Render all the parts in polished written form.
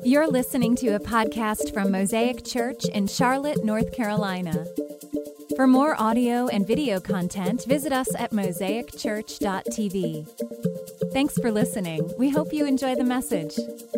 You're listening to a podcast from Mosaic Church in Charlotte, North Carolina. For more audio and video content, visit us at mosaicchurch.tv. Thanks for listening. We hope you enjoy the message.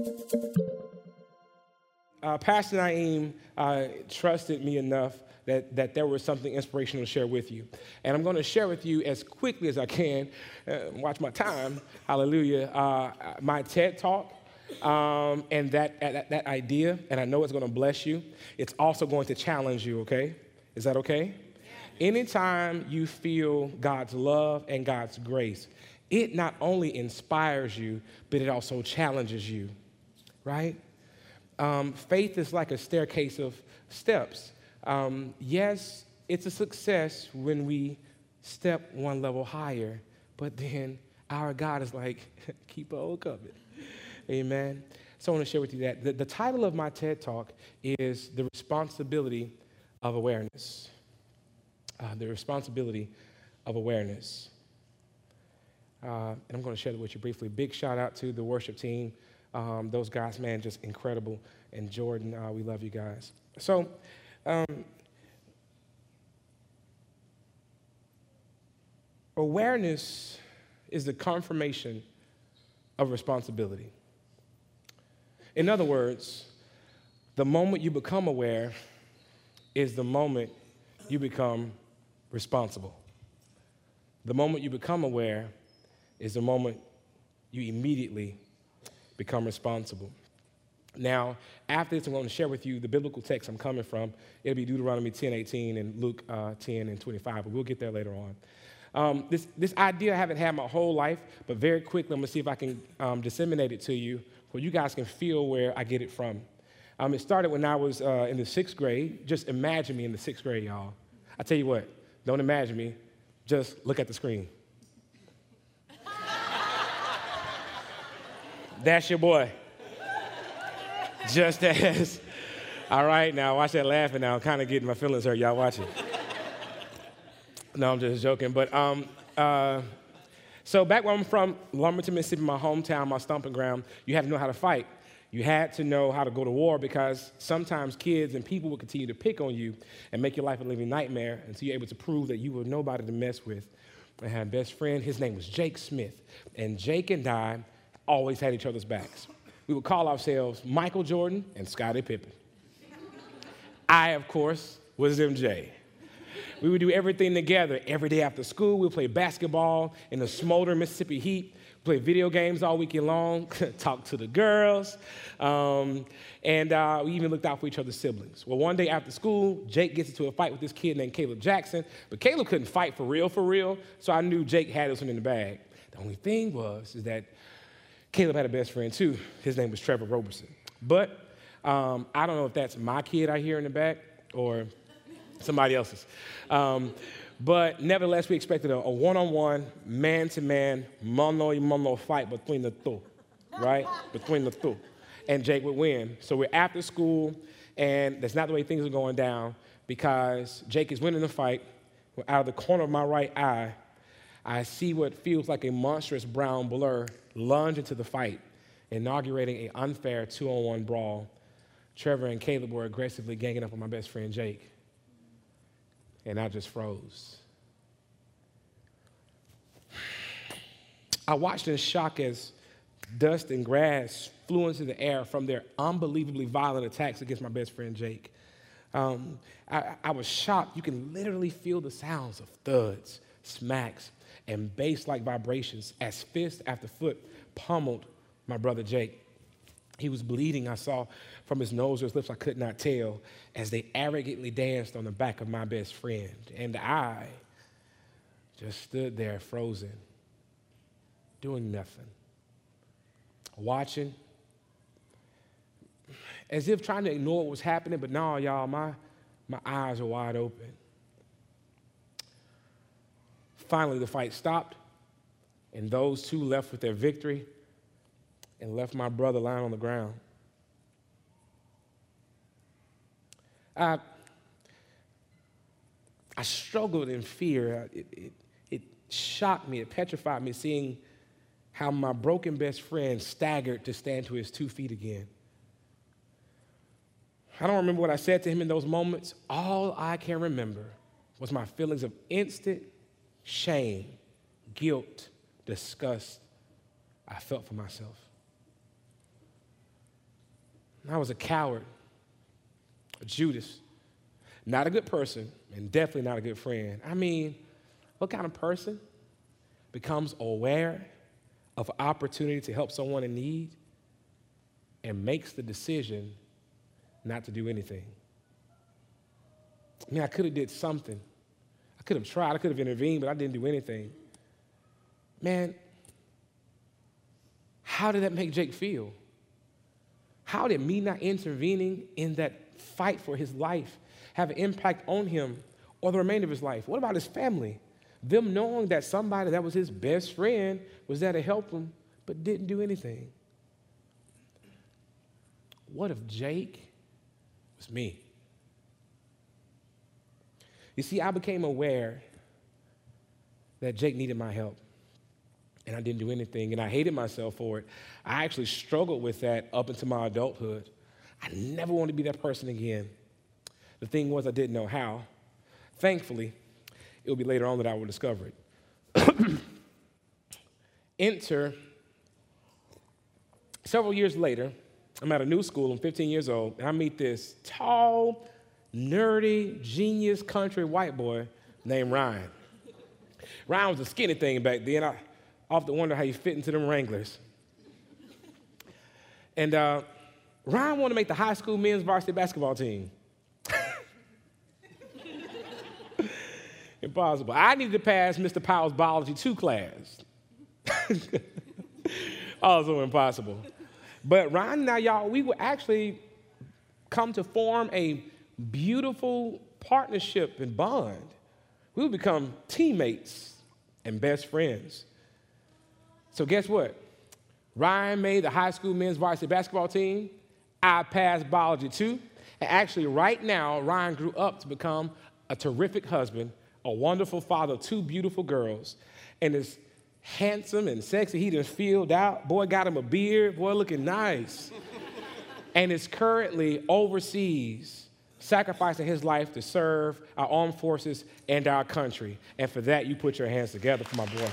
Pastor Naeem trusted me enough that there was something inspirational to share with you. And I'm going to share with you as quickly as I can, watch my time, hallelujah, my TED Talk. And that idea, and I know it's going to bless you. It's also going to challenge you, okay? Is that okay? Yeah. Anytime you feel God's love and God's grace, it not only inspires you, but it also challenges you, right? Faith is like a staircase of steps. Yes, it's a success when we step one level higher, but then our God is like, keep a hold of it. Amen. So I want to share with you that. The title of my TED Talk is The Responsibility of Awareness. The Responsibility of Awareness. And I'm going to share that with you briefly. Big shout out to the worship team. Those guys, man, just incredible. And Jordan, we love you guys. So, awareness is the confirmation of responsibility. In other words, the moment you become aware is the moment you become responsible. The moment you become aware is the moment you immediately become responsible. Now, after this, I'm going to share with you the biblical text I'm coming from. It'll be Deuteronomy 10:18 and Luke 10:25, but we'll get there later on. This idea I haven't had my whole life, but very quickly I'm going to see if I can disseminate it to you where you guys can feel where I get it from. It started when I was in the 6th grade. Just imagine me in the 6th grade, y'all. I tell you what, don't imagine me. Just look at the screen. That's your boy. Just as. All right, now watch that laughing now. I'm kind of getting my feelings hurt. Y'all watch it. No, I'm just joking. But so back where I'm from, Lumberton, Mississippi, my hometown, my stomping ground, you had to know how to fight. You had to know how to go to war because sometimes kids and people would continue to pick on you and make your life a living nightmare until you're able to prove that you were nobody to mess with. I had a best friend. His name was Jake Smith. And Jake and I always had each other's backs. We would call ourselves Michael Jordan and Scottie Pippen. I, of course, was MJ. We would do everything together. Every day after school, we'd play basketball in the smoldering Mississippi heat, play video games all weekend long, talk to the girls, and we even looked out for each other's siblings. Well, one day after school, Jake gets into a fight with this kid named Caleb Jackson, but Caleb couldn't fight for real, so I knew Jake had this one in the bag. The only thing is that Caleb had a best friend too. His name was Trevor Roberson. But I don't know if that's my kid I hear in the back or somebody else's. But nevertheless, we expected a one-on-one, man-to-man, mano-a-mano fight between the two, right? Between the two. And Jake would win. So we're after school, and that's not the way things are going down because Jake is winning the fight. Out of the corner of my right eye, I see what feels like a monstrous brown blur lunge into the fight, inaugurating an unfair 2-on-1 brawl. Trevor and Caleb were aggressively ganging up on my best friend, Jake. And I just froze. I watched in shock as dust and grass flew into the air from their unbelievably violent attacks against my best friend, Jake. I was shocked. You can literally feel the sounds of thuds, smacks, and bass-like vibrations as fist after foot pummeled my brother, Jake. He was bleeding, I saw from his nose or his lips, I could not tell, as they arrogantly danced on the back of my best friend. And I just stood there frozen, doing nothing, watching, as if trying to ignore what was happening, but no, y'all, my eyes are wide open. Finally, the fight stopped, and those two left with their victory and left my brother lying on the ground. I struggled in fear. It shocked me, it petrified me seeing how my broken best friend staggered to stand to his 2 feet again. I don't remember what I said to him in those moments. All I can remember was my feelings of instant shame, guilt, disgust I felt for myself. I was a coward, a Judas, not a good person, and definitely not a good friend. I mean, what kind of person becomes aware of opportunity to help someone in need and makes the decision not to do anything? I mean, I could have did something. I could have tried. I could have intervened, but I didn't do anything. Man, how did that make Jake feel? How did me not intervening in that fight for his life have an impact on him or the remainder of his life? What about his family? Them knowing that somebody that was his best friend was there to help him but didn't do anything. What if Jake was me? You see, I became aware that Jake needed my help, and I didn't do anything, and I hated myself for it. I actually struggled with that up into my adulthood. I never wanted to be that person again. The thing was, I didn't know how. Thankfully, it will be later on that I will discover it. Enter, several years later, I'm at a new school, I'm 15 years old, and I meet this tall, nerdy, genius country white boy named Ryan. Ryan was a skinny thing back then. I often wonder how he fit into them Wranglers. And Ryan wanted to make the high school men's varsity basketball team. Impossible. I needed to pass Mr. Powell's Biology 2 class. Also impossible. But Ryan and y'all, we would actually come to form a beautiful partnership and bond. We would become teammates and best friends. So guess what? Ryan made the high school men's varsity basketball team. I passed Biology 2. And actually, right now, Ryan grew up to become a terrific husband, a wonderful father of 2 beautiful girls, and is handsome and sexy. He done filled out. Boy got him a beard. Boy looking nice. And is currently overseas, sacrificing his life to serve our armed forces and our country. And for that, you put your hands together for my boy.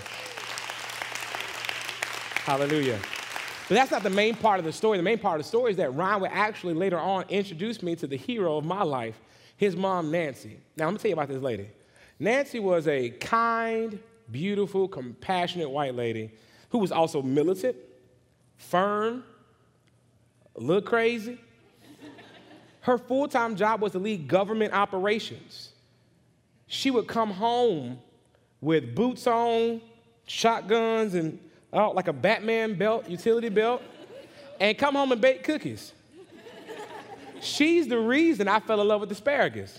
Hallelujah. But that's not the main part of the story. The main part of the story is that Ryan would actually later on introduce me to the hero of my life, his mom, Nancy. Now, I'm going to tell you about this lady. Nancy was a kind, beautiful, compassionate white lady who was also militant, firm, a little crazy. Her full-time job was to lead government operations. She would come home with boots on, shotguns, and like a Batman belt, utility belt, and come home and bake cookies. She's the reason I fell in love with asparagus.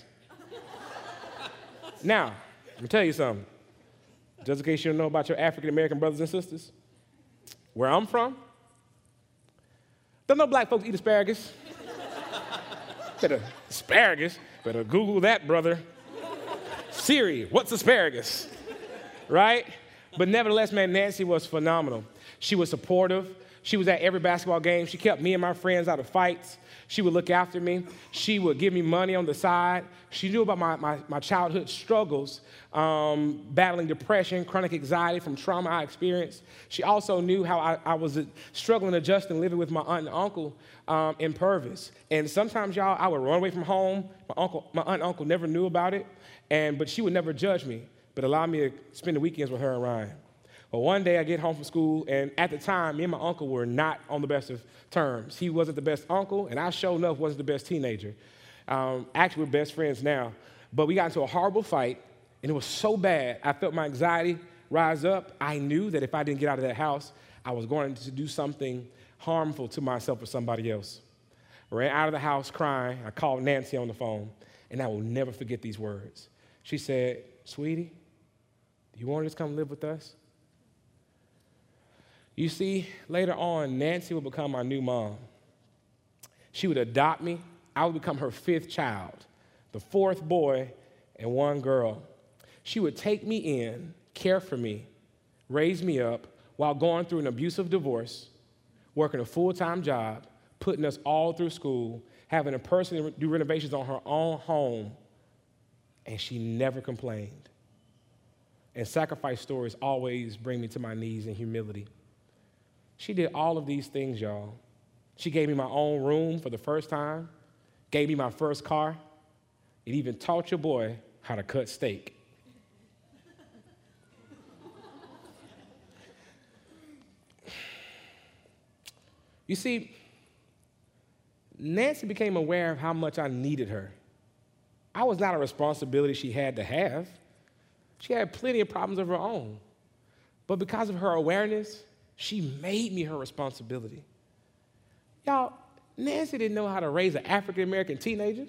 Now, let me tell you something. Just in case you don't know about your African-American brothers and sisters, where I'm from, don't no black folks eat asparagus. Asparagus? Better Google that, brother. Siri, what's asparagus? Right? But nevertheless, man, Nancy was phenomenal. She was supportive. She was at every basketball game. She kept me and my friends out of fights. She would look after me. She would give me money on the side. She knew about my childhood struggles, battling depression, chronic anxiety from trauma I experienced. She also knew how I was struggling, adjusting, living with my aunt and uncle in Purvis. And sometimes, y'all, I would run away from home. My aunt and uncle never knew about it, but she would never judge me, but allowed me to spend the weekends with her and Ryan. Well, one day I get home from school, and at the time, me and my uncle were not on the best of terms. He wasn't the best uncle, and I sure enough wasn't the best teenager. Actually, we're best friends now. But we got into a horrible fight, and it was so bad, I felt my anxiety rise up. I knew that if I didn't get out of that house, I was going to do something harmful to myself or somebody else. I ran out of the house crying. I called Nancy on the phone, and I will never forget these words. She said, "Sweetie, do you want to just come live with us?" You see, later on, Nancy would become my new mom. She would adopt me. I would become her 5th child, the 4th boy and 1 girl. She would take me in, care for me, raise me up while going through an abusive divorce, working a full-time job, putting us all through school, having a person do renovations on her own home, and she never complained. And sacrifice stories always bring me to my knees in humility. She did all of these things, y'all. She gave me my own room for the first time, gave me my first car. It even taught your boy how to cut steak. You see, Nancy became aware of how much I needed her. I was not a responsibility she had to have. She had plenty of problems of her own. But because of her awareness, she made me her responsibility. Y'all, Nancy didn't know how to raise an African-American teenager.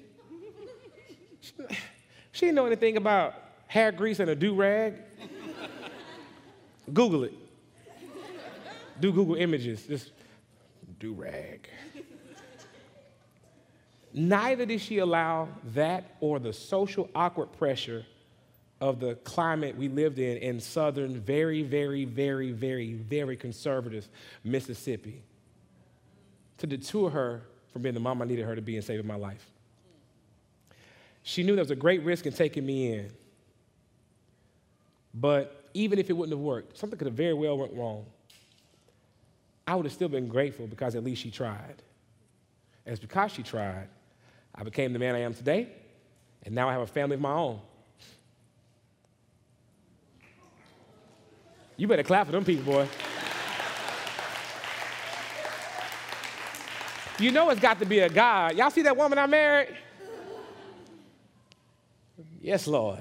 She didn't know anything about hair grease and a do-rag. Google it. Do Google images. Just do-rag. Neither did she allow that or the social awkward pressure of the climate we lived in southern, very, very, very, very, very conservative Mississippi to deter her from being the mom I needed her to be and saving my life. She knew there was a great risk in taking me in. But even if it wouldn't have worked, something could have very well went wrong. I would have still been grateful because at least she tried. And it's because she tried, I became the man I am today, and now I have a family of my own. You better clap for them people, boy. You know it's got to be a God. Y'all see that woman I married? Yes, Lord.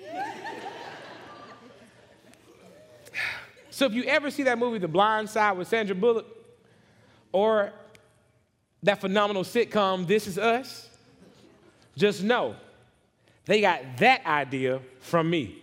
So if you ever see that movie, The Blind Side with Sandra Bullock, or that phenomenal sitcom, This Is Us, just know they got that idea from me.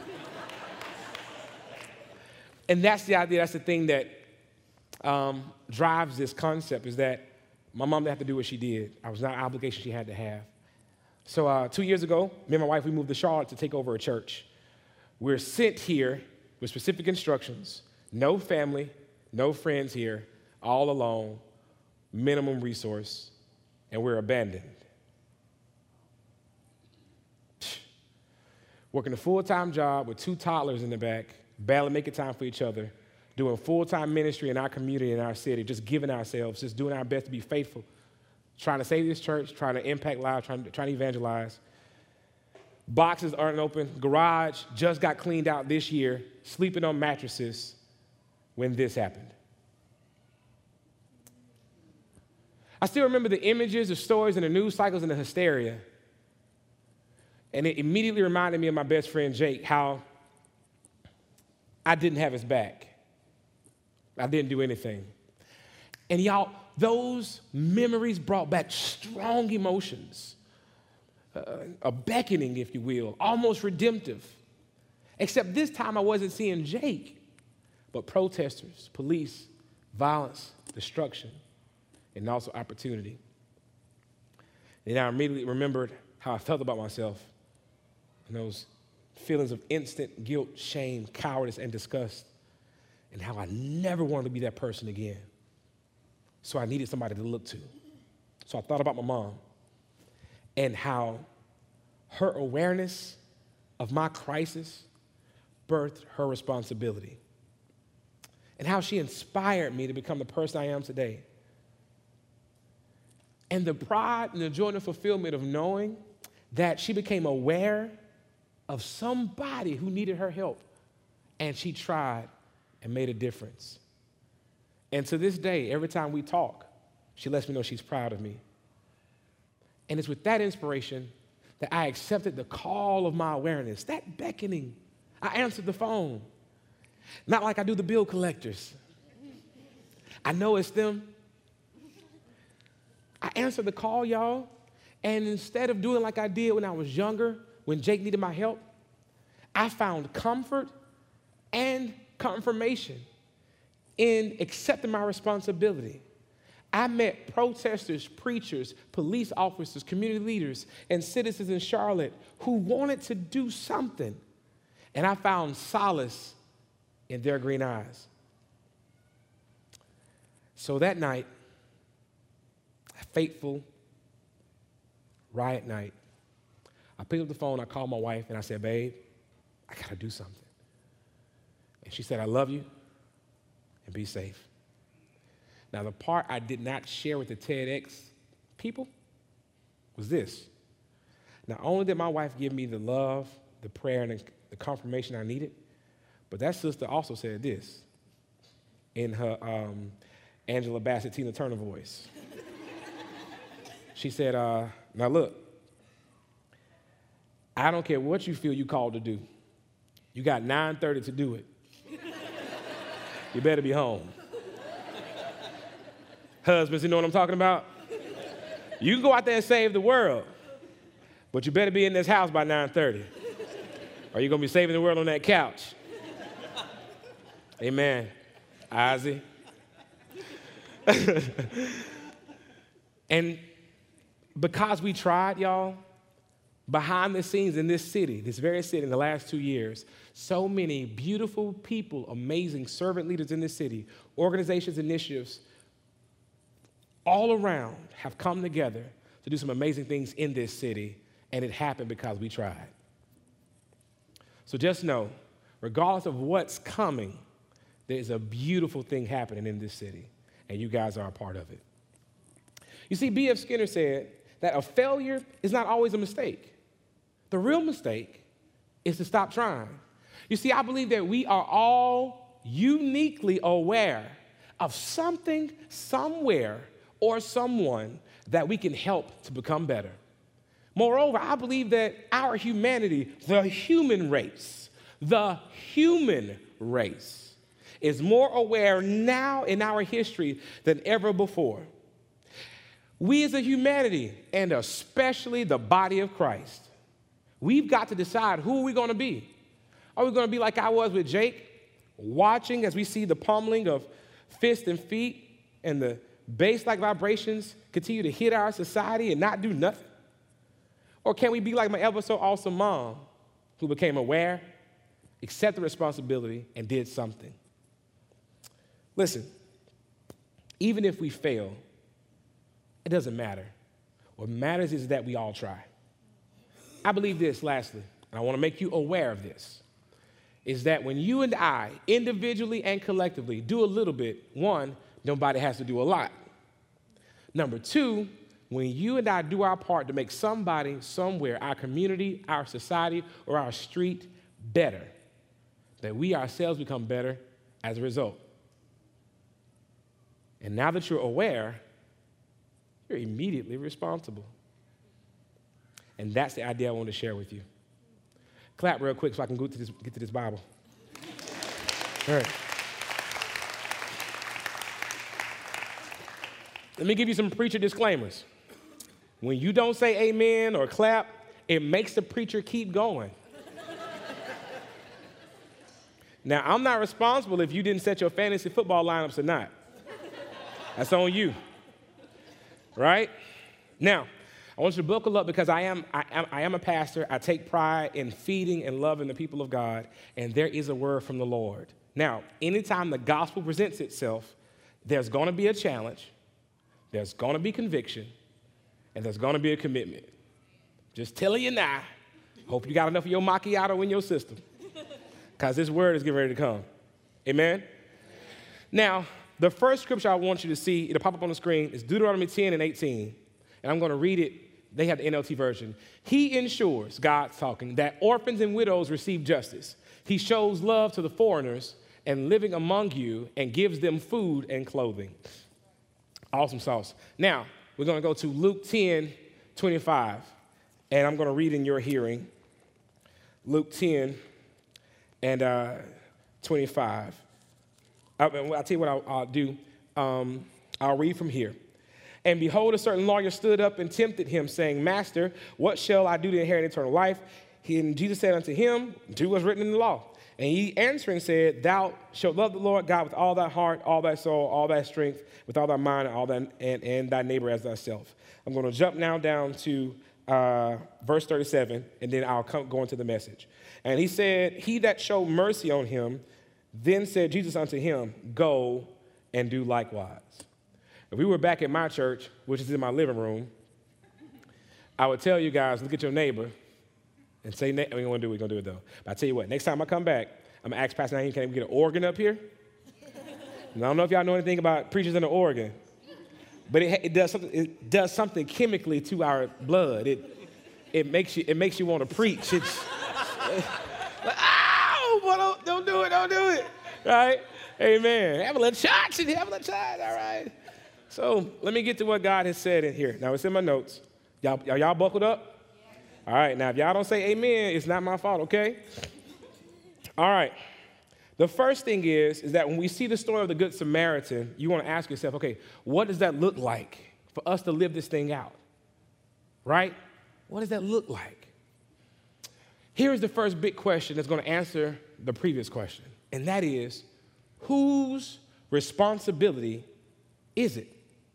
And that's the idea, that's the thing that drives this concept, is that my mom didn't have to do what she did. I was not an obligation she had to have. So 2 years ago, me and my wife, we moved to Charlotte to take over a church. We're sent here with specific instructions. No family, no friends here, all alone, minimum resource, and we're abandoned. Working a full-time job with 2 toddlers in the back, barely making time for each other, doing full-time ministry in our community, in our city, just giving ourselves, just doing our best to be faithful, trying to save this church, trying to impact lives, trying to evangelize. Boxes aren't open. Garage just got cleaned out this year, sleeping on mattresses when this happened. I still remember the images, the stories, and the news cycles and the hysteria. And it immediately reminded me of my best friend, Jake, how I didn't have his back. I didn't do anything. And y'all, those memories brought back strong emotions, a beckoning, if you will, almost redemptive. Except this time I wasn't seeing Jake, but protesters, police, violence, destruction, and also opportunity. And I immediately remembered how I felt about myself and those feelings of instant guilt, shame, cowardice, and disgust, and how I never wanted to be that person again. So I needed somebody to look to. So I thought about my mom and how her awareness of my crisis birthed her responsibility, and how she inspired me to become the person I am today. And the pride and the joy and the fulfillment of knowing that she became aware of somebody who needed her help, and she tried and made a difference. And to this day, every time we talk, she lets me know she's proud of me. And it's with that inspiration that I accepted the call of my awareness, that beckoning. I answered the phone. Not like I do the bill collectors. I know it's them. I answered the call, y'all, and instead of doing like I did when I was younger, when Jake needed my help, I found comfort and confirmation in accepting my responsibility. I met protesters, preachers, police officers, community leaders, and citizens in Charlotte who wanted to do something, and I found solace in their green eyes. So that night, fateful riot night, I picked up the phone, I called my wife, and I said, babe, I got to do something. And she said, I love you, and be safe. Now, the part I did not share with the TEDx people was this. Not only did my wife give me the love, the prayer, and the confirmation I needed, but that sister also said this in her Angela Bassett, Tina Turner voice. She said, now look, I don't care what you feel you called to do. You got 9:30 to do it. You better be home. Husbands, you know what I'm talking about? You can go out there and save the world, but you better be in this house by 9:30, or you're going to be saving the world on that couch. Amen. Ozzy. And because we tried, y'all, behind the scenes in this city, this very city, in the last 2 years, so many beautiful people, amazing servant leaders in this city, organizations, initiatives, all around have come together to do some amazing things in this city, and it happened because we tried. So just know, regardless of what's coming, there's a beautiful thing happening in this city, and you guys are a part of it. You see, B.F. Skinner said that a failure is not always a mistake. The real mistake is to stop trying. You see, I believe that we are all uniquely aware of something, somewhere, or someone that we can help to become better. Moreover, I believe that our humanity, the human race, is more aware now in our history than ever before. We as a humanity, and especially the body of Christ, we've got to decide who are we going to be. Are we going to be like I was with Jake, watching as we see the pummeling of fists and feet and the bass-like vibrations continue to hit our society and not do nothing? Or can we be like my ever so awesome mom, who became aware, accepted responsibility, and did something? Listen, even if we fail, it doesn't matter. What matters is that we all try. I believe this, lastly, and I want to make you aware of this, is that when you and I, individually and collectively, do a little bit, one, nobody has to do a lot. Number two, when you and I do our part to make somebody, somewhere, our community, our society, or our street better, that we ourselves become better as a result. And now that you're aware, you're immediately responsible. And that's the idea I want to share with you. Clap real quick so I can get to this Bible. All right. Let me give you some preacher disclaimers. When you don't say amen or clap, it makes the preacher keep going. Now, I'm not responsible if you didn't set your fantasy football lineups or not. That's on you. Right? Now, I want you to buckle up because I am a pastor. I take pride in feeding and loving the people of God, and there is a word from the Lord. Now, anytime the gospel presents itself, there's going to be a challenge, there's going to be conviction, and there's going to be a commitment. Just telling you now, hope you got enough of your macchiato in your system because this word is getting ready to come. Amen? Now, the first scripture I want you to see, it'll pop up on the screen, is Deuteronomy 10 and 18. And I'm going to read it. They have the NLT version. He ensures, God's talking, that orphans and widows receive justice. He shows love to the foreigners and living among you and gives them food and clothing. Awesome sauce. Now, we're going to go to Luke 10, 25. And I'm going to read in your hearing. Luke 10 and 25. I'll tell you what I'll do. I'll read from here. And behold, a certain lawyer stood up and tempted him, saying, Master, what shall I do to inherit eternal life? And Jesus said unto him, do what's written in the law. And he answering said, Thou shalt love the Lord God with all thy heart, all thy soul, all thy strength, with all thy mind, and thy neighbor as thyself. I'm going to jump now down to verse 37, and then I'll go into the message. And he said, He that showed mercy on him, then said Jesus unto him, Go and do likewise. If we were back at my church, which is in my living room, I would tell you guys, look at your neighbor and say, we're going to do it though. But I tell you what, next time I come back, I'm going to ask Pastor Naheem, can we get an organ up here? And I don't know if y'all know anything about preachers and an organ, but it does something chemically to our blood. It makes you want to preach. It's like, ow, boy, don't do it, right? Amen. Have a little shot, all right. So let me get to what God has said in here. Now, it's in my notes. Y'all buckled up? All right, now if y'all don't say amen, it's not my fault, okay? All right. The first thing is that when we see the story of the Good Samaritan, you want to ask yourself, okay, what does that look like for us to live this thing out? Right? What does that look like? Here's the first big question that's going to answer the previous question, and that is, whose responsibility is it?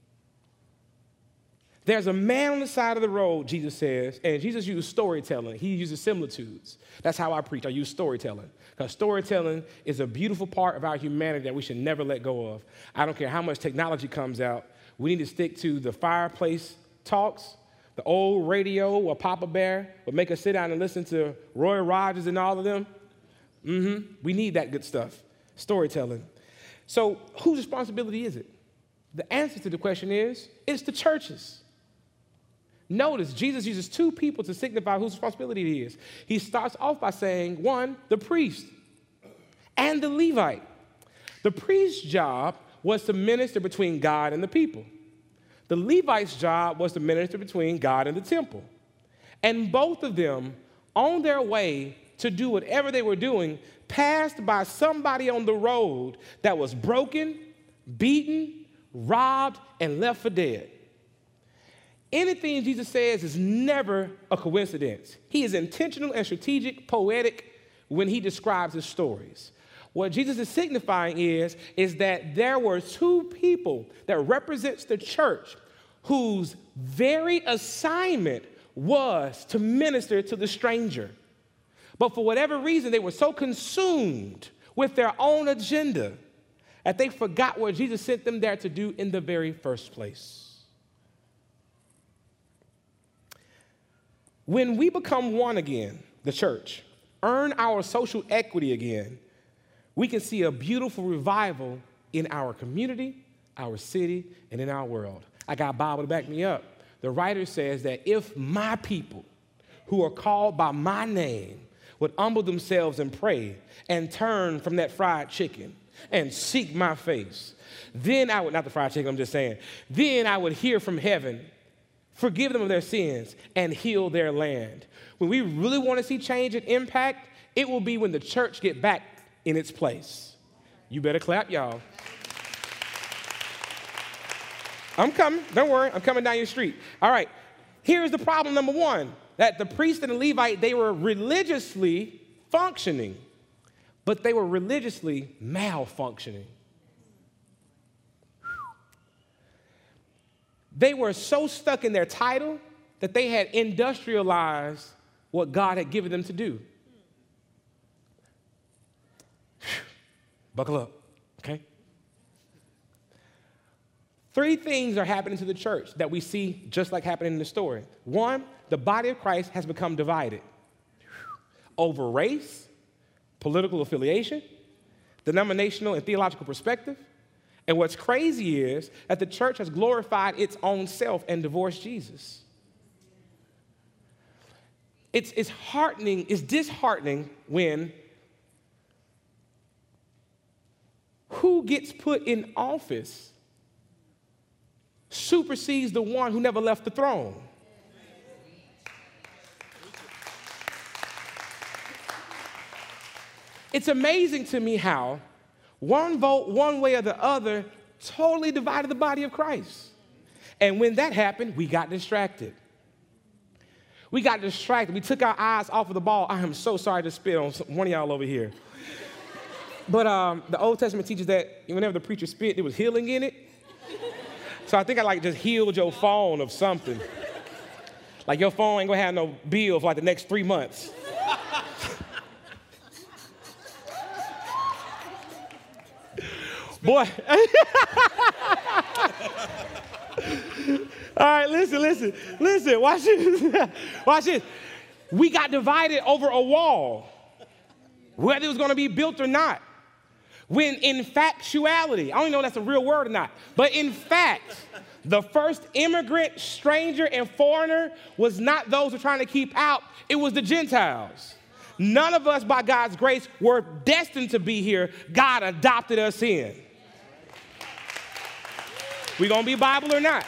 There's a man on the side of the road, Jesus says, and Jesus used storytelling. He uses similitudes. That's how I preach. I use storytelling, because storytelling is a beautiful part of our humanity that we should never let go of. I don't care how much technology comes out. We need to stick to the fireplace talks, the old radio where Papa Bear would make us sit down and listen to Roy Rogers and all of them. We need that good stuff, storytelling. So whose responsibility is it? The answer to the question is, it's the church's. Notice, Jesus uses two people to signify whose responsibility it is. He starts off by saying, one, the priest and the Levite. The priest's job was to minister between God and the people. The Levite's job was to minister between God and the temple. And both of them, on their way to do whatever they were doing, passed by somebody on the road that was broken, beaten, robbed, and left for dead. Anything Jesus says is never a coincidence. He is intentional and strategic, poetic when he describes his stories. What Jesus is signifying is that there were two people that represents the church whose very assignment was to minister to the stranger. But for whatever reason, they were so consumed with their own agenda that they forgot what Jesus sent them there to do in the very first place. When we become one again, the church, earn our social equity again, we can see a beautiful revival in our community, our city, and in our world. I got a Bible to back me up. The writer says that if my people who are called by my name would humble themselves and pray and turn from that fried chicken and seek my face, then I would, not the fried chicken, I'm just saying, then I would hear from heaven, forgive them of their sins, and heal their land. When we really want to see change and impact, it will be when the church get back in its place. You better clap, y'all. I'm coming. Don't worry. I'm coming down your street. All right. Here's the problem number one, that the priest and the Levite, they were religiously functioning, but they were religiously malfunctioning. They were so stuck in their title that they had industrialized what God had given them to do. Buckle up, okay? Three things are happening to the church that we see just like happening in the story. One, the body of Christ has become divided over race, political affiliation, denominational and theological perspective. And what's crazy is that the church has glorified its own self and divorced Jesus. It's disheartening when who gets put in office supersedes the one who never left the throne. It's amazing to me how one vote, one way or the other, totally divided the body of Christ. And when that happened, we got distracted. We took our eyes off of the ball. I am so sorry to spit on one of y'all over here. But the Old Testament teaches that whenever the preacher spit, there was healing in it. So I think I just healed your phone of something. Like your phone ain't gonna have no bill for the next 3 months. Boy. All right, listen. Watch this. Watch this. We got divided over a wall, whether it was going to be built or not. When in factuality, I don't even know if that's a real word or not, but in fact, the first immigrant, stranger, and foreigner was not those who were trying to keep out. It was the Gentiles. None of us, by God's grace, were destined to be here. God adopted us in. We gonna be Bible or not?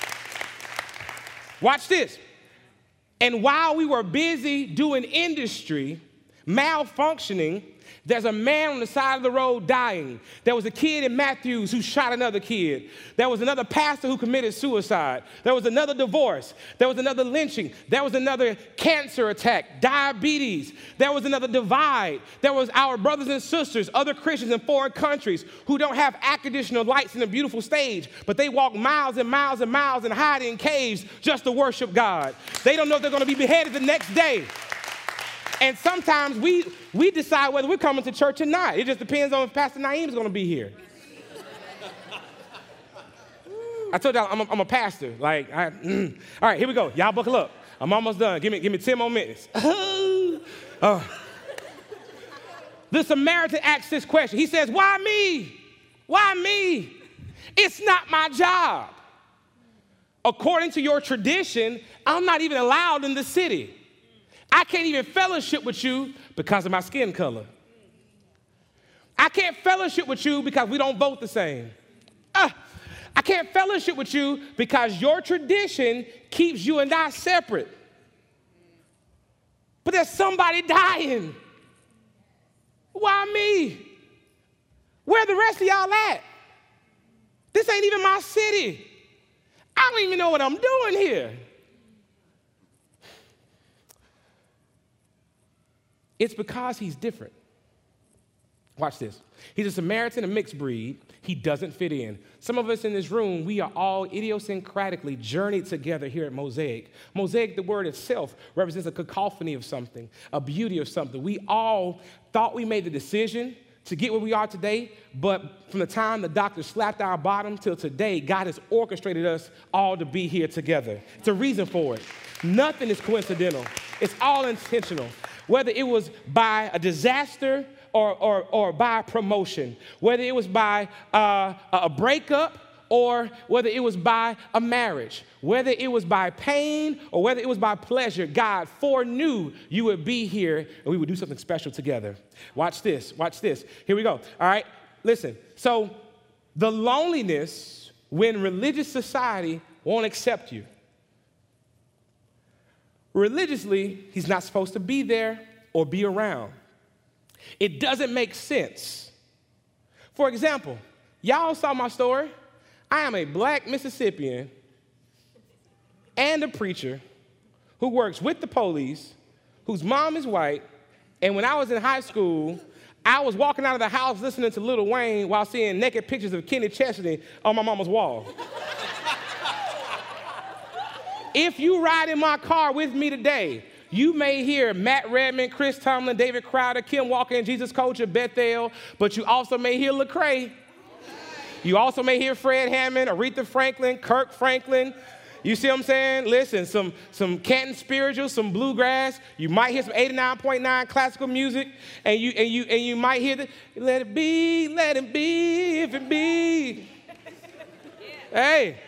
Watch this. And while we were busy doing industry, malfunctioning, there's a man on the side of the road dying. There was a kid in Matthews who shot another kid. There was another pastor who committed suicide. There was another divorce. There was another lynching. There was another cancer attack, diabetes. There was another divide. There was our brothers and sisters, other Christians in foreign countries who don't have air-conditioned lights and a beautiful stage, but they walk miles and miles and miles and hide in caves just to worship God. They don't know if they're going to be beheaded the next day. And sometimes we decide whether we're coming to church or not. It just depends on if Pastor Naeem is going to be here. I told y'all I'm a pastor. All right, here we go. Y'all buckle up. I'm almost done. Give me 10 more minutes. The Samaritan asks this question. He says, why me? Why me? It's not my job. According to your tradition, I'm not even allowed in the city. I can't even fellowship with you because of my skin color. I can't fellowship with you because we don't vote the same. I can't fellowship with you because your tradition keeps you and I separate. But there's somebody dying. Why me? Where the rest of y'all at? This ain't even my city. I don't even know what I'm doing here. It's because he's different. Watch this. He's a Samaritan, a mixed breed. He doesn't fit in. Some of us in this room, we are all idiosyncratically journeyed together here at Mosaic. Mosaic, the word itself, represents a cacophony of something, a beauty of something. We all thought we made the decision to get where we are today, but from the time the doctor slapped our bottom till today, God has orchestrated us all to be here together. It's a reason for it. Nothing is coincidental. It's all intentional. Whether it was by a disaster or by a promotion, whether it was by a breakup or whether it was by a marriage, whether it was by pain or whether it was by pleasure, God foreknew you would be here and we would do something special together. Watch this. Here we go. All right, listen. So the loneliness when religious society won't accept you. Religiously, he's not supposed to be there or be around. It doesn't make sense. For example, y'all saw my story. I am a black Mississippian and a preacher who works with the police, whose mom is white, and when I was in high school, I was walking out of the house listening to Lil Wayne while seeing naked pictures of Kenny Chesney on my mama's wall. If you ride in my car with me today, you may hear Matt Redman, Chris Tomlin, David Crowder, Kim Walker, and Jesus Culture, Bethel, but you also may hear Lecrae. You also may hear Fred Hammond, Aretha Franklin, Kirk Franklin. You see what I'm saying? Listen, some Canton spirituals, some bluegrass. You might hear some 89.9 classical music, and you might hear the let it be, if it be. Hey.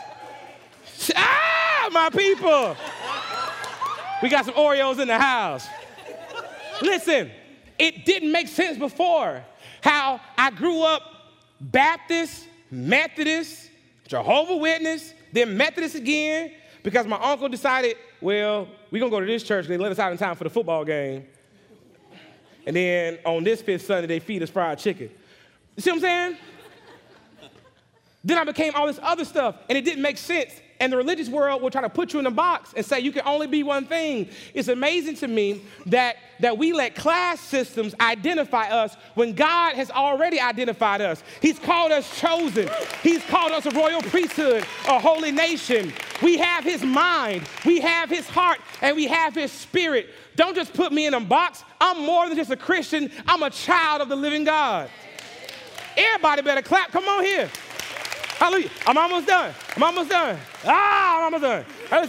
My people. We got some Oreos in the house. Listen, it didn't make sense before how I grew up Baptist, Methodist, Jehovah's Witness, then Methodist again, because my uncle decided, well, we're going to go to this church. They let us out in time for the football game. And then on this fifth Sunday, they feed us fried chicken. You see what I'm saying? Then I became all this other stuff, and it didn't make sense. And the religious world will try to put you in a box and say you can only be one thing. It's amazing to me that we let class systems identify us when God has already identified us. He's called us chosen. He's called us a royal priesthood, a holy nation. We have his mind, we have his heart, and we have his spirit. Don't just put me in a box. I'm more than just a Christian. I'm a child of the living God. Everybody better clap. Come on here. Hallelujah. I'm almost done. I'm almost done. I'm almost done.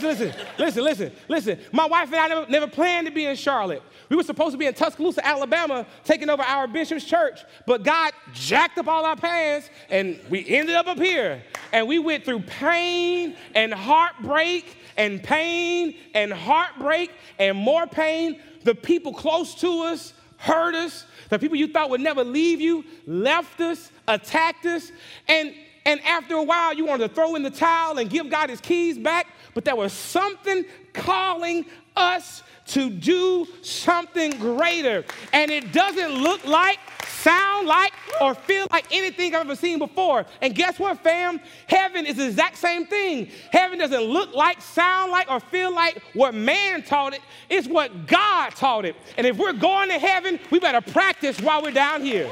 Listen. My wife and I never planned to be in Charlotte. We were supposed to be in Tuscaloosa, Alabama, taking over our bishop's church, but God jacked up all our plans, and we ended up here. And we went through pain and heartbreak and pain and heartbreak and more pain. The people close to us hurt us. The people you thought would never leave you left us, attacked us. And after a while, you wanted to throw in the towel and give God his keys back, but there was something calling us to do something greater. And it doesn't look like, sound like, or feel like anything I've ever seen before. And guess what, fam? Heaven is the exact same thing. Heaven doesn't look like, sound like, or feel like what man taught it. It's what God taught it. And if we're going to heaven, we better practice while we're down here.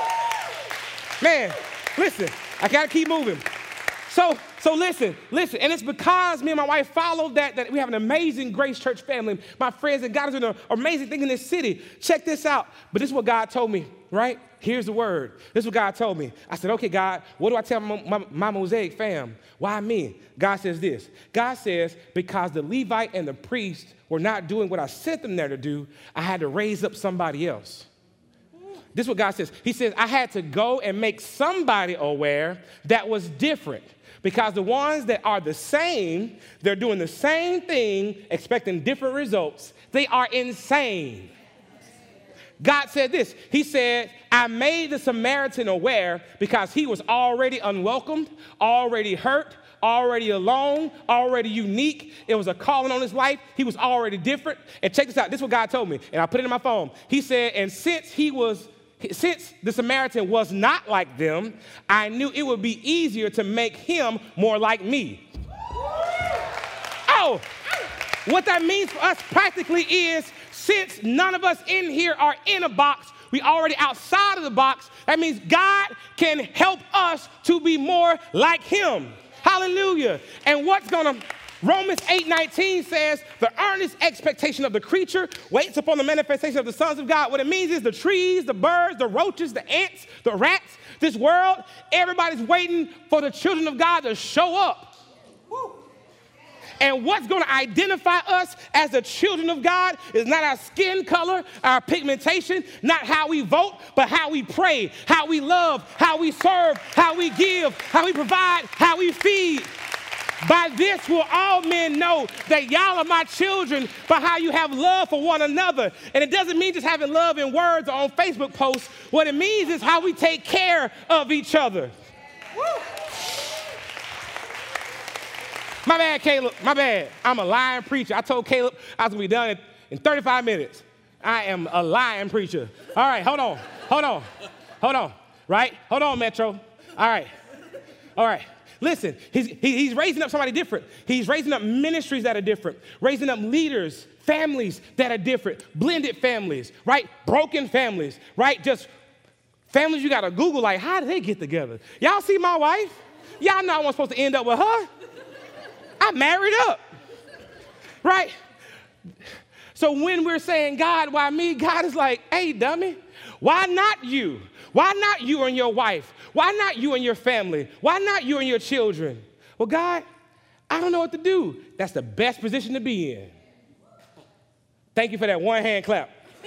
Man, listen, I got to keep moving. So listen, and it's because me and my wife followed that we have an amazing Grace Church family. My friends, and God is doing an amazing thing in this city. Check this out. But this is what God told me, right? Here's the word. This is what God told me. I said, okay, God, what do I tell my Mosaic fam? Why me? God says this. God says, because the Levite and the priest were not doing what I sent them there to do, I had to raise up somebody else. This is what God says. He says, I had to go and make somebody aware that was different. Because the ones that are the same, they're doing the same thing, expecting different results. They are insane. God said this. He said, I made the Samaritan aware because he was already unwelcomed, already hurt, already alone, already unique. It was a calling on his life. He was already different. And check this out. This is what God told me. And I put it in my phone. He said, and since the Samaritan was not like them, I knew it would be easier to make him more like me. Oh, what that means for us practically is, since none of us in here are in a box, we already outside of the box, that means God can help us to be more like him. Hallelujah. And Romans 8:19 says, the earnest expectation of the creature waits upon the manifestation of the sons of God. What it means is the trees, the birds, the roaches, the ants, the rats, this world, everybody's waiting for the children of God to show up. And what's going to identify us as the children of God is not our skin color, our pigmentation, not how we vote, but how we pray, how we love, how we serve, how we give, how we provide, how we feed. By this will all men know that y'all are my children, by how you have love for one another. And it doesn't mean just having love in words or on Facebook posts. What it means is how we take care of each other. Woo. My bad, Caleb. My bad. I'm a lying preacher. I told Caleb I was going to be done in 35 minutes. I am a lying preacher. All right, hold on. Right? Hold on, Metro. All right. Listen, he's raising up somebody different. He's raising up ministries that are different, raising up leaders, families that are different, blended families, right? Broken families, right? Just families you got to Google, like, how did they get together? Y'all see my wife? Y'all know I wasn't supposed to end up with her. I married up, right? So when we're saying, God, why me? God is like, hey, dummy, why not you? Why not you and your wife? Why not you and your family? Why not you and your children? Well, God, I don't know what to do. That's the best position to be in. Thank you for that one hand clap.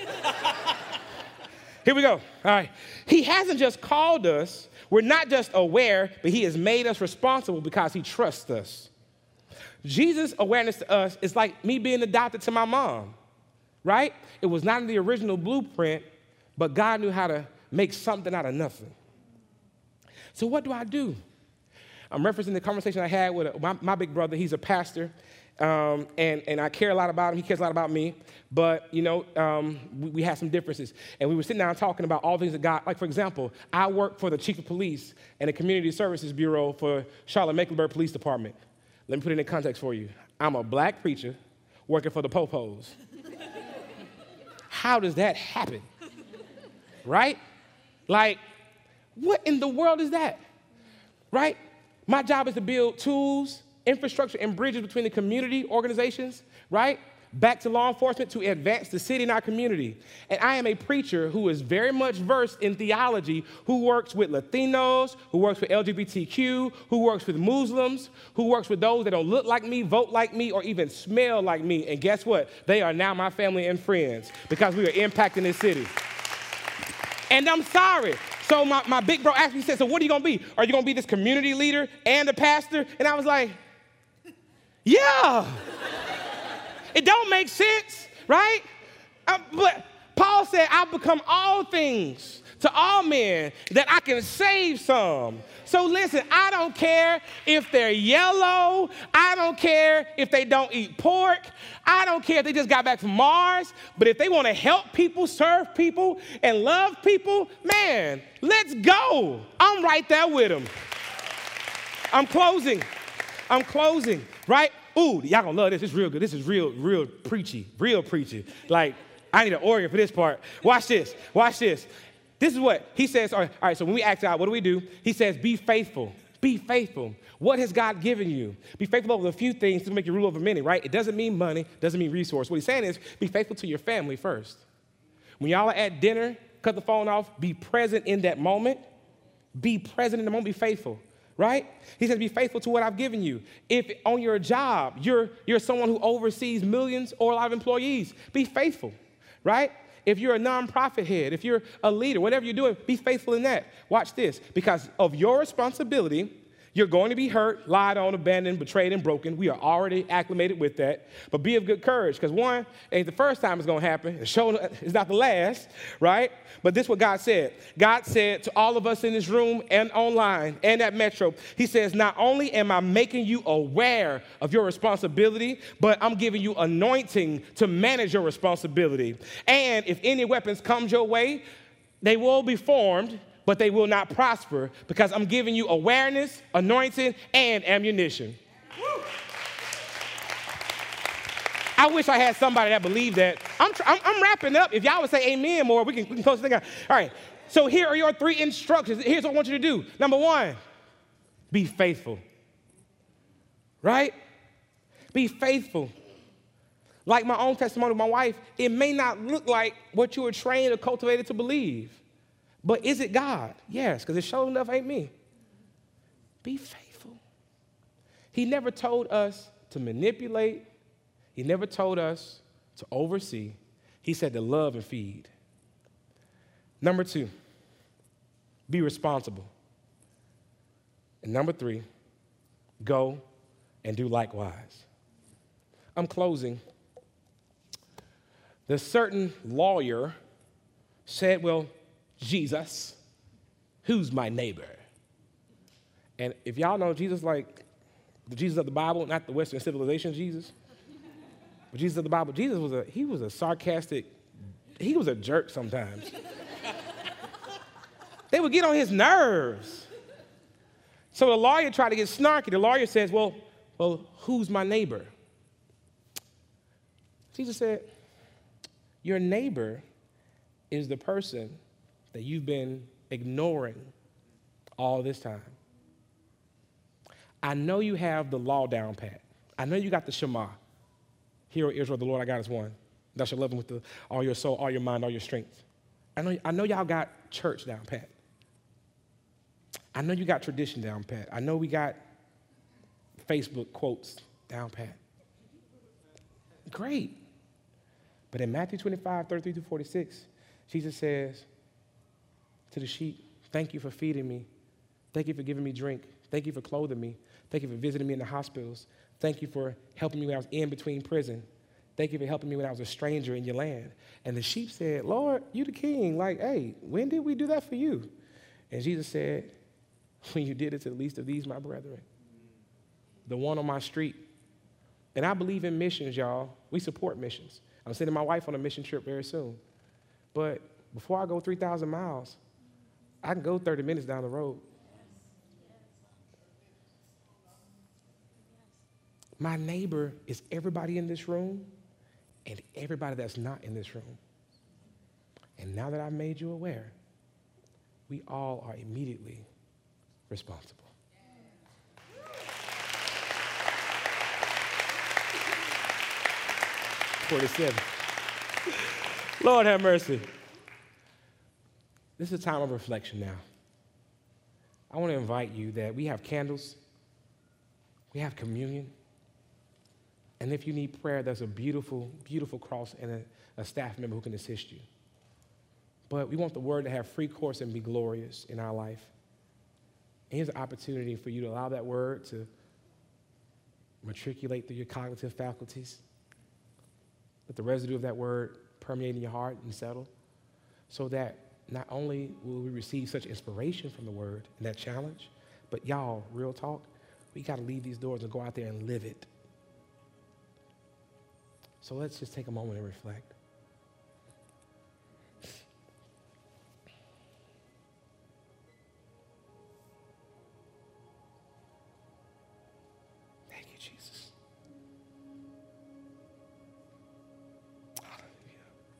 Here we go. All right. He hasn't just called us. We're not just aware, but he has made us responsible because he trusts us. Jesus' awareness to us is like me being adopted to my mom, right? It was not in the original blueprint, but God knew how to make something out of nothing. So what do I do? I'm referencing the conversation I had with my big brother. He's a pastor, and I care a lot about him. He cares a lot about me. But, we had some differences. And we were sitting down talking about all things that God, like, for example, I work for the chief of police and the community services bureau for Charlotte-Mecklenburg Police Department. Let me put it in context for you. I'm a black preacher working for the Popos. How does that happen? Right? Like, what in the world is that? Right? My job is to build tools, infrastructure, and bridges between the community organizations, right? back to law enforcement to advance the city and our community. And I am a preacher who is very much versed in theology, who works with Latinos, who works with LGBTQ, who works with Muslims, who works with those that don't look like me, vote like me, or even smell like me. And guess what? They are now my family and friends because we are impacting this city. And I'm sorry. So my big bro asked me, he said, so what are you going to be? Are you going to be this community leader and a pastor? And I was like, yeah. It don't make sense, right? But Paul said, I've become all things to all men that I can save some. So listen, I don't care if they're yellow. I don't care if they don't eat pork. I don't care if they just got back from Mars. But if they want to help people, serve people, and love people, man, let's go. I'm right there with them. I'm closing, right? Ooh, y'all gonna love this. It's real good. This is real preachy. Like, I need an organ for this part. Watch this. This is what he says. All right, so when we ask God, what do? He says, be faithful. Be faithful. What has God given you? Be faithful over a few things to make you rule over many, right? It doesn't mean money, doesn't mean resource. What he's saying is, be faithful to your family first. When y'all are at dinner, cut the phone off, be present in that moment. Be present in the moment, be faithful. Right? He says, be faithful to what I've given you. If on your job, you're someone who oversees millions or a lot of employees, be faithful, right? If you're a nonprofit head, if you're a leader, whatever you're doing, be faithful in that. Watch this. Because of your responsibility, you're going to be hurt, lied on, abandoned, betrayed, and broken. We are already acclimated with that. But be of good courage, because one, ain't the first time it's going to happen. It's not the last, right? But this is what God said. God said to all of us in this room and online and at Metro, he says, not only am I making you aware of your responsibility, but I'm giving you anointing to manage your responsibility. And if any weapons comes your way, they will be formed, but they will not prosper, because I'm giving you awareness, anointing, and ammunition. Woo. I wish I had somebody that believed that. I'm wrapping up. If y'all would say amen more, we can close the thing out. All right, so here are your 3 instructions. Here's what I want you to do. Number 1, be faithful, right? Be faithful. Like my own testimony with my wife, it may not look like what you were trained or cultivated to believe. But is it God? Yes, because it sure enough ain't me. Be faithful. He never told us to manipulate. He never told us to oversee. He said to love and feed. Number 2, be responsible. And number 3, go and do likewise. I'm closing. This certain lawyer said, well, Jesus, who's my neighbor? And if y'all know Jesus, like the Jesus of the Bible, not the Western civilization Jesus, but Jesus of the Bible, Jesus was a sarcastic, he was a jerk sometimes. They would get on his nerves. So the lawyer tried to get snarky. The lawyer says, well, who's my neighbor? Jesus said, your neighbor is the person that you've been ignoring all this time. I know you have the law down pat. I know you got the Shema. Hear, O Israel, the Lord our God is one. Thou shalt love him with all your soul, all your mind, all your strength. I know y'all got church down pat. I know you got tradition down pat. I know we got Facebook quotes down pat. Great. But in Matthew 25, 33 through 46, Jesus says to the sheep, thank you for feeding me. Thank you for giving me drink. Thank you for clothing me. Thank you for visiting me in the hospitals. Thank you for helping me when I was in between prison. Thank you for helping me when I was a stranger in your land. And the sheep said, Lord, you the king. Like, hey, when did we do that for you? And Jesus said, when you did it to the least of these, my brethren, the one on my street. And I believe in missions, y'all. We support missions. I'm sending my wife on a mission trip very soon. But before I go 3,000 miles, I can go 30 minutes down the road. My neighbor is everybody in this room and everybody that's not in this room. And now that I've made you aware, we all are immediately responsible. 47. Lord have mercy. This is a time of reflection now. I want to invite you that we have candles, we have communion, and if you need prayer, there's a beautiful, beautiful cross and a staff member who can assist you. But we want the word to have free course and be glorious in our life. And here's an opportunity for you to allow that word to matriculate through your cognitive faculties. Let the residue of that word permeate in your heart and settle, so that not only will we receive such inspiration from the word and that challenge, but y'all, real talk, we got to leave these doors and go out there and live it. So let's just take a moment and reflect. Thank you, Jesus. Hallelujah.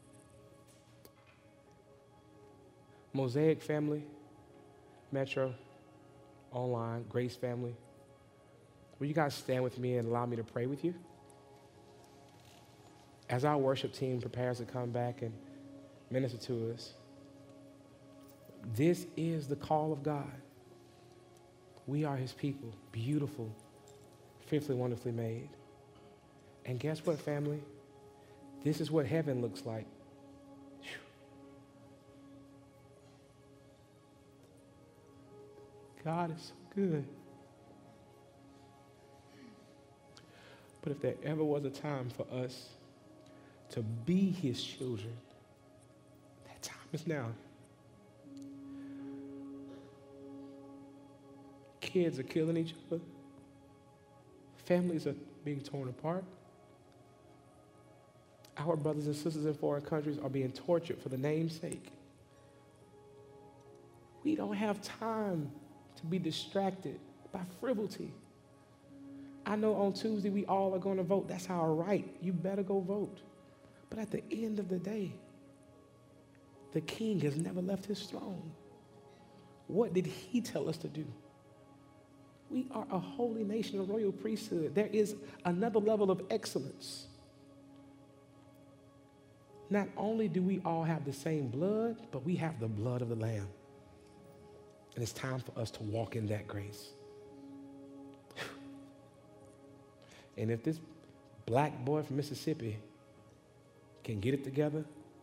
Mosaic family, Metro, online, Grace family, will you guys stand with me and allow me to pray with you? As our worship team prepares to come back and minister to us, this is the call of God. We are his people, beautiful, fearfully, wonderfully made. And guess what, family? This is what heaven looks like. Whew. God is so good. But if there ever was a time for us to be his children, that time is now. Kids are killing each other. Families are being torn apart. Our brothers and sisters in foreign countries are being tortured for the name's sake. We don't have time to be distracted by frivolity. I know on Tuesday we all are going to vote. That's our right. You better go vote. But at the end of the day, the king has never left his throne. What did he tell us to do? We are a holy nation, a royal priesthood. There is another level of excellence. Not only do we all have the same blood, but we have the blood of the Lamb. And it's time for us to walk in that grace. And if this black boy from Mississippi can get it together,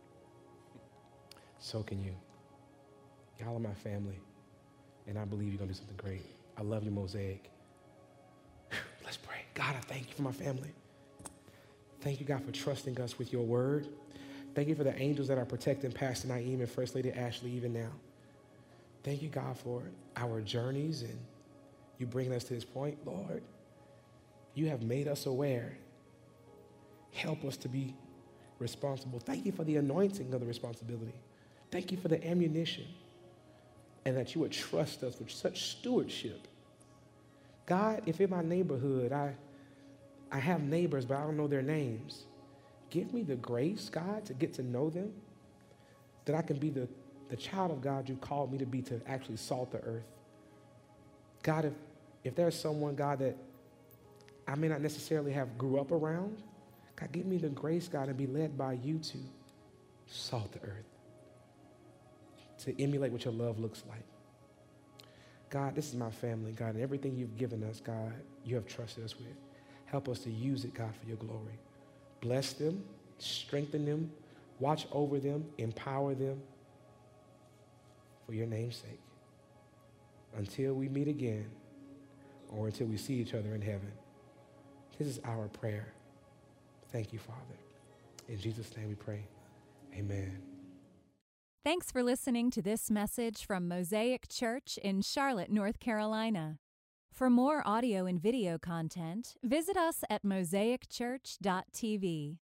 so can you. Y'all are my family, and I believe you're going to do something great. I love you, Mosaic. Let's pray. God, I thank you for my family. Thank you, God, for trusting us with your word. Thank you for the angels that are protecting Pastor Naeem and First Lady Ashley even now. Thank you, God, for our journeys and you bringing us to this point. Lord, you have made us aware. Help us to be responsible. Thank you for the anointing of the responsibility. Thank you for the ammunition, and that you would trust us with such stewardship. God, if in my neighborhood I have neighbors, but I don't know their names, give me the grace, God, to get to know them, that I can be the child of God you called me to be, to actually salt the earth. God, if there's someone, God, that I may not necessarily have grew up around, God, give me the grace, God, to be led by you to salt the earth, to emulate what your love looks like. God, this is my family, God, and everything you've given us, God, you have trusted us with. Help us to use it, God, for your glory. Bless them, strengthen them, watch over them, empower them for your name's sake. Until we meet again, or until we see each other in heaven. This is our prayer. Thank you, Father. In Jesus' name we pray. Amen. Thanks for listening to this message from Mosaic Church in Charlotte, North Carolina. For more audio and video content, visit us at mosaicchurch.tv.